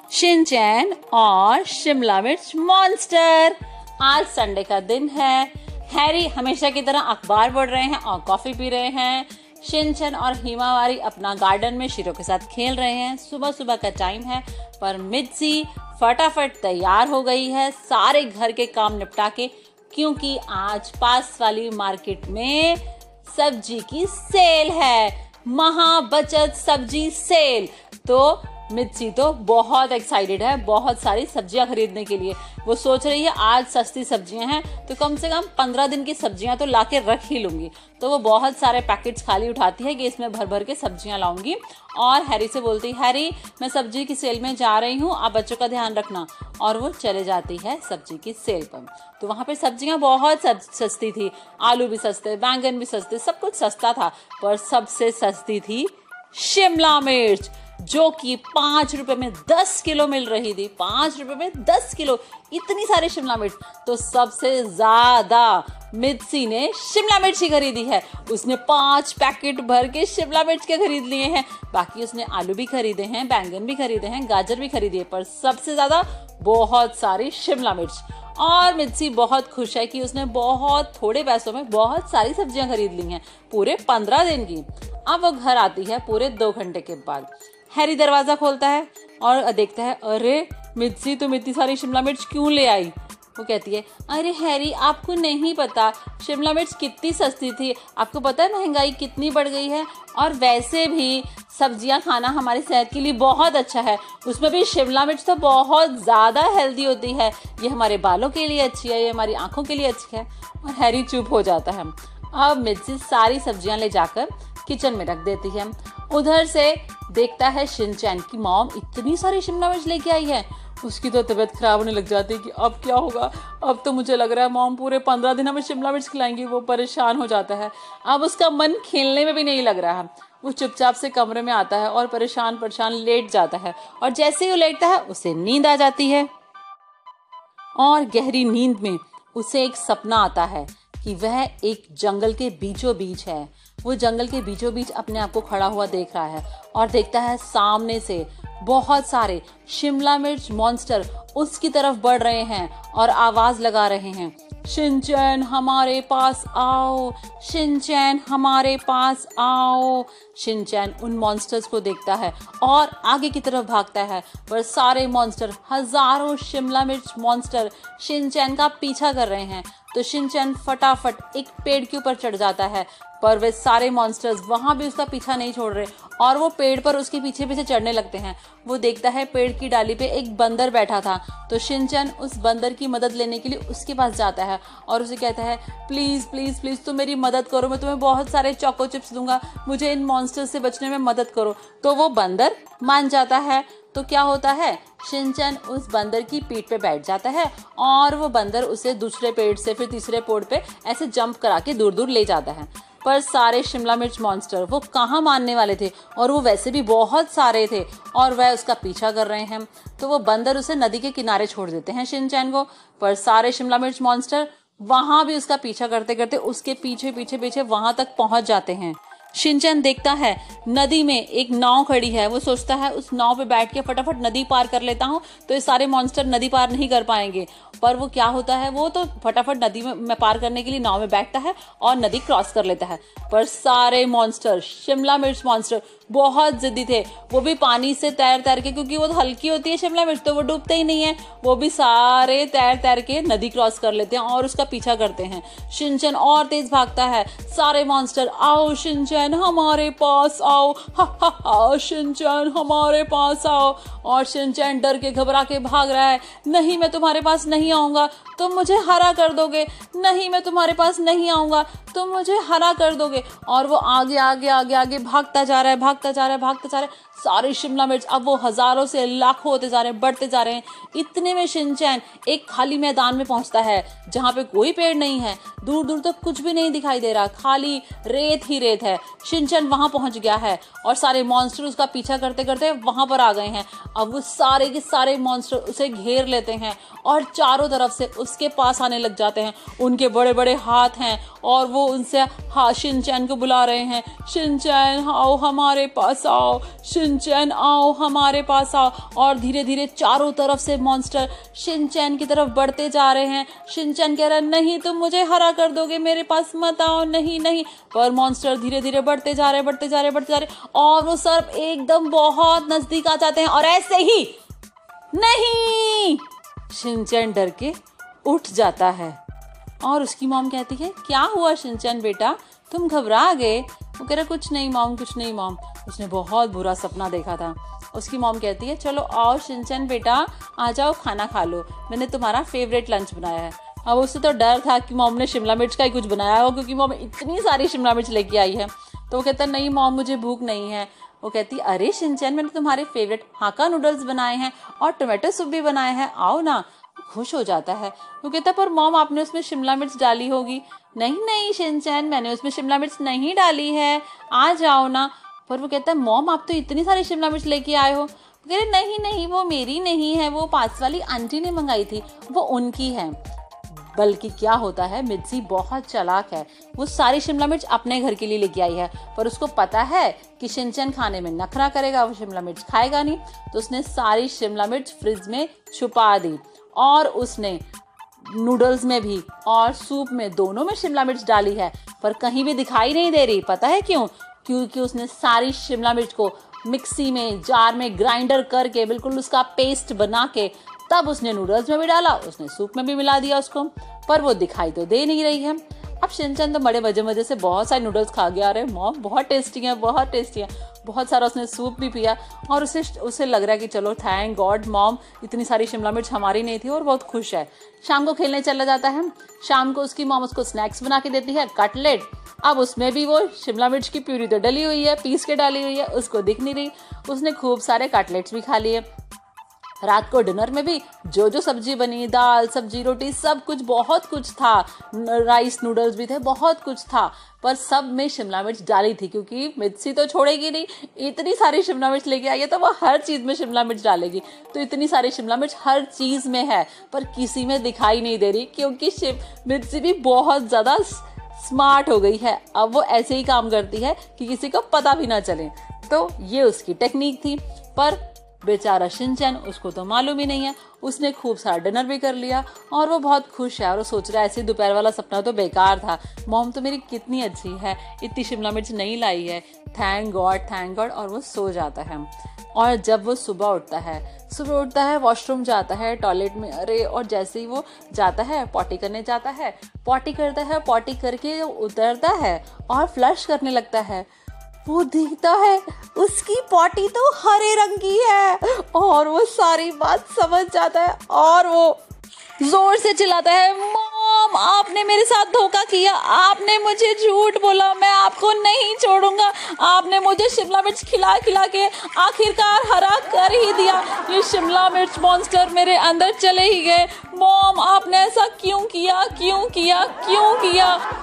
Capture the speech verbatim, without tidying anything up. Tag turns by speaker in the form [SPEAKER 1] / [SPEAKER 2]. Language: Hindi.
[SPEAKER 1] शिनचैन और शिमला मिर्च मॉन्स्टर। आज संडे का दिन है। हैरी हमेशा की तरह अखबार पढ़ रहे हैं और कॉफी पी रहे हैं। शिनचैन और हिमावारी अपना गार्डन में शीरो के साथ खेल रहे हैं। सुबह सुबह का टाइम है, पर मिर्ची फटाफट तैयार हो गई है सारे घर के काम निपटा के, क्योंकि आज पास वाली मार्केट में सब्जी की सेल है, महा बचत सब्जी सेल। तो मिर्ची तो बहुत एक्साइटेड है बहुत सारी सब्जियां खरीदने के लिए। वो सोच रही है आज सस्ती सब्जियां हैं तो कम से कम पंद्रह दिन की सब्जियां तो लाके रख ही लूंगी। तो वो बहुत सारे पैकेट्स खाली उठाती है कि इसमें भर भर के सब्जियां लाऊंगी, और हैरी से बोलती, हैरी मैं सब्जी की सेल में जा रही हूँ, आप बच्चों का ध्यान रखना। और वो चले जाती है सब्जी की सेल पर। तो वहां पे सब्जियां बहुत सस्ती थी, आलू भी सस्ते, बैंगन भी सस्ते, सब कुछ सस्ता था, पर सबसे सस्ती थी शिमला मिर्च, जो कि पांच रुपए में दस किलो मिल रही थी। पांच रुपए में दस किलो, इतनी सारी शिमला मिर्च। तो सबसे ज्यादा मिर्ची ने शिमला मिर्च ही खरीदी है। उसने पांच पैकेट भर के शिमला मिर्च के खरीद लिए हैं। बाकी उसने आलू भी खरीदे हैं, बैंगन भी खरीदे हैं, गाजर भी खरीदी है, पर सबसे ज्यादा बहुत सारी शिमला मिर्च। और मिर्ची बहुत खुश है कि उसने बहुत थोड़े पैसों में बहुत सारी सब्जियां खरीद ली हैं, पूरे पंद्रह दिन की। अब वो घर आती है पूरे दो घंटे के बाद। हैरी दरवाजा खोलता है और देखता है, अरे मिर्ची तुम इतनी सारी शिमला मिर्च क्यों ले आई? वो कहती है, अरे हैरी आपको नहीं पता शिमला मिर्च कितनी सस्ती थी, आपको पता है महंगाई कितनी बढ़ गई है, और वैसे भी सब्जियां खाना हमारी सेहत के लिए बहुत अच्छा है। उसमें भी शिमला मिर्च तो बहुत ज्यादा हेल्दी होती है, ये हमारे बालों के लिए अच्छी है, ये हमारी आंखों के लिए अच्छी है। और हैरी चुप हो जाता है। अब मिर्ची सारी सब्जियां ले जाकर किचन में रख देती है। उधर से देखता है शिनचैन की मॉम इतनी सारी शिमला मिर्च लेके आई है। उसकी तो तबीयत खराब होने लग जाती है कि अब क्या होगा। अब तो मुझे लग रहा है मॉम पूरे पंद्रह दिन हमें शिमला मिर्च खिलाएंगी। वो परेशान हो जाता है। अब उसका मन खेलने में भी नहीं लग रहा है। वो चुपचाप से कमरे में आता है और परेशान परेशान लेट जाता है, और जैसे ही वो लेटता है उसे नींद आ जाती है। और गहरी नींद में उसे एक सपना आता है कि वह एक जंगल के बीचों बीच है। वो जंगल के बीचों बीच अपने आप को खड़ा हुआ देख रहा है और देखता है सामने से बहुत सारे शिमला मिर्च मॉन्स्टर उसकी तरफ बढ़ रहे हैं और आवाज लगा रहे हैं, शिनचैन हमारे पास आओ, शिनचैन हमारे पास आओ। शिनचैन उन मॉन्स्टर्स को देखता है और आगे की तरफ भागता है, पर सारे मॉन्स्टर, हजारों शिमला मिर्च मॉन्स्टर शिनचैन का पीछा कर रहे हैं। तो शिनचैन फटाफट एक पेड़ के ऊपर चढ़ जाता है, पर वे सारे मॉन्स्टर्स वहां भी उसका पीछा नहीं छोड़ रहे और वो पेड़ पर उसके पीछे पीछे चढ़ने लगते हैं। वो देखता है पेड़ की डाली पे एक बंदर बैठा था। तो शिनचैन उस बंदर की मदद लेने के लिए उसके पास जाता है और उसे कहता है, प्लीज प्लीज प्लीज तुम मेरी मदद करो, मैं तुम्हें बहुत सारे चोको चिप्स दूंगा, मुझे इन मॉन्स्टर्स से बचने में मदद करो। तो वो बंदर मान जाता है। तो क्या होता है, शिनचैन उस बंदर की पीठ पे बैठ जाता है और वो बंदर उसे दूसरे पेड़ से फिर तीसरे पेड़ पे ऐसे जंप करा के दूर दूर ले जाता है। पर सारे शिमला मिर्च मॉन्स्टर वो कहाँ मानने वाले थे, और वो वैसे भी बहुत सारे थे और वह उसका पीछा कर रहे हैं। तो वो बंदर उसे नदी के किनारे छोड़ देते हैं शिनचैन को, पर सारे शिमला मिर्च मॉन्स्टर वहां भी उसका पीछा करते करते उसके पीछे पीछे पीछे वहां तक पहुंच जाते हैं। शिनचैन देखता है नदी में एक नाव खड़ी है। वो सोचता है उस नाव पे बैठ के फटाफट नदी पार कर लेता हूँ तो ये सारे मॉन्स्टर नदी पार नहीं कर पाएंगे। पर वो क्या होता है, वो तो फटाफट नदी में, में पार करने के लिए नाव में बैठता है और नदी क्रॉस कर लेता है। पर सारे मॉन्स्टर शिमला मिर्च मॉन्स्टर बहुत जिद्दी थे। वो भी पानी से तैर तैर के, क्योंकि वो हल्की होती है शिमला मिर्च तो वो डूबते ही नहीं है, वो भी सारे तैर तैर के नदी क्रॉस कर लेते हैं और उसका पीछा करते हैं। शिनचैन और तेज भागता है। सारे मॉन्स्टर, आओ शिनचैन हमारे पास आओ, हा हा हा शिनचैन हमारे पास आओ। और शिनचैन डर के घबरा के भाग रहा है, नहीं मैं तुम्हारे पास नहीं आऊंगा, तुम मुझे हरा कर दोगे, नहीं मैं तुम्हारे पास नहीं आऊंगा, तुम मुझे हरा कर दोगे। और वो आगे आगे आगे आगे भागता जा रहा है भागता जा रहा है भागता जा रहा है। सारी शिमला मिर्च अब वो हजारों से लाखों होते जा रहे हैं, बढ़ते जा रहे हैं। इतने में शिनचैन एक खाली मैदान में पहुंचता है जहां पे कोई पेड़ नहीं है, दूर दूर तक कुछ भी नहीं दिखाई दे रहा, खाली रेत ही रेत है। शिनचैन वहां पहुंच गया है और सारे मॉन्स्टर उसका पीछा करते करते वहां पर आ गए हैं। अब वो सारे के सारे मॉन्स्टर उसे घेर लेते हैं और चारों तरफ से उसके पास आने लग जाते हैं। उनके बड़े बड़े हाथ हैं और वो उनसे हाँ शिनचैन को बुला रहे हैं, शिनचैन आओ हमारे पास आओ, शिनचैन आओ हमारे पास आओ। और धीरे धीरे चारों तरफ से मॉन्स्टर शिनचैन की तरफ बढ़ते जा रहे हैं। शिनचैन कह रहा है नहीं तुम मुझे हरा कर दोगे, मेरे पास मत आओ, नहीं नहीं। पर मॉन्स्टर धीरे धीरे बढ़ते जा रहे बढ़ते जा रहे बढ़ते जा रहे और वो सर्प एकदम बहुत नजदीक आ जाते हैं और ऐसे ही नहीं, शिनचैन डर के उठ जाता है। और उसकी मॉम कहती है क्या हुआ शिनचैन बेटा, तुम घबरा गए? वो कह रहा कुछ नहीं मॉम, कुछ नहीं मॉम, उसने बहुत बुरा सपना देखा था। उसकी मॉम कहती है चलो आओ शिनचैन बेटा आ जाओ, खाना खा लो, मैंने तुम्हारा फेवरेट लंच बनाया है। अब उसे तो डर था कि मॉम ने शिमला मिर्च का ही कुछ बनाया हो, क्योंकि मॉम इतनी सारी शिमला मिर्च लेके आई है। तो वो कहता नहीं मॉम मुझे भूख नहीं है। वो कहती अरे शिनचैन मैंने तुम्हारे फेवरेट हाक्का नूडल्स बनाए हैं और टोमेटो सूप भी बनाए हैं, आओ ना। खुश हो जाता है। वो कहता पर मॉम आपने उसमें शिमला मिर्च डाली होगी। नहीं नहीं शिनचैन मैंने उसमें शिमला मिर्च नहीं डाली है, आ जाओ ना। पर वो कहता है मॉम आप तो इतनी सारी शिमला मिर्च लेके आए हो। वो कह रहे नहीं नहीं वो मेरी नहीं है, वो पास वाली आंटी ने मंगाई थी, वो उनकी है। बल्कि क्या होता है मिर्ची बहुत चालाक है, वो सारी शिमला मिर्च अपने घर के लिए लेके आई है, पर उसको पता है कि शिनचैन खाने में नखरा करेगा, वो शिमला मिर्च खाएगा नहीं। तो उसने सारी शिमला मिर्च फ्रिज में छुपा दी और उसने नूडल्स में भी और सूप में दोनों में शिमला मिर्च डाली है, पर कहीं भी दिखाई नहीं दे रही। पता है क्यों? क्योंकि उसने सारी शिमला मिर्च को मिक्सी में जार में ग्राइंडर करके बिल्कुल उसका पेस्ट बना के तब उसने नूडल्स में भी डाला, उसने सूप में भी मिला दिया उसको, पर वो दिखाई तो दे नहीं रही है। अब शिनचैन तो बड़े मजे मजे से बहुत सारे नूडल्स खा गया, रहे मॉम बहुत टेस्टी है बहुत टेस्टी है, बहुत सारा उसने सूप भी पिया और उसे उसे लग रहा है कि चलो थैंक गॉड मॉम इतनी सारी शिमला मिर्च हमारी नहीं थी, और बहुत खुश है। शाम को खेलने चला जाता है। शाम को उसकी मॉम उसको स्नैक्स बना के देती है, कटलेट। अब उसमें भी वो शिमला मिर्च की प्यूरी तो डली हुई है, पीस के डाली हुई है, उसको दिख नहीं रही। उसने खूब सारे कटलेट्स भी खा लिए। रात को डिनर में भी जो जो सब्जी बनी, दाल सब्जी रोटी सब कुछ बहुत कुछ था, राइस नूडल्स भी थे, बहुत कुछ था, पर सब में शिमला मिर्च डाली थी, क्योंकि मिर्ची तो छोड़ेगी नहीं, इतनी सारी शिमला मिर्च लेके आई है तो वो हर चीज में शिमला मिर्च डालेगी। तो इतनी सारी शिमला मिर्च हर चीज में है, पर किसी में दिखाई नहीं दे रही, क्योंकि मिर्ची भी बहुत ज्यादा स्मार्ट हो गई है। अब वो ऐसे ही काम करती है कि किसी को पता भी ना चले। तो ये उसकी टेक्निक थी, पर बेचारा शिनचैन उसको तो मालूम ही नहीं है। उसने खूब सारा डिनर भी कर लिया और वो बहुत खुश है, और वो सोच रहा है ऐसे दोपहर वाला सपना तो बेकार था, मॉम तो मेरी कितनी अच्छी है, इतनी शिमला मिर्च नहीं लाई है, थैंक गॉड थैंक गॉड। और वो सो जाता है। और जब वो सुबह उठता है सुबह उठता है वॉशरूम जाता है, टॉयलेट में, अरे और जैसे ही वो जाता है पॉटी करने जाता है, पॉटी करता है, पॉटी करके उतरता है और फ्लश करने लगता है। वो देखता है उसकी पॉटी तो हरे रंग की है, और वो सारी बात समझ जाता है और वो जोर से चिल्लाता है मॉम आपने मेरे साथ धोखा किया, आपने मुझे झूठ बोला, मैं आपको नहीं छोड़ूंगा, आपने मुझे शिमला मिर्च खिला खिला के आखिरकार हरा कर ही दिया, ये शिमला मिर्च मॉन्स्टर मेरे अंदर चले ही गए, मॉम आपने ऐसा क्यों किया क्यों किया क्यों किया।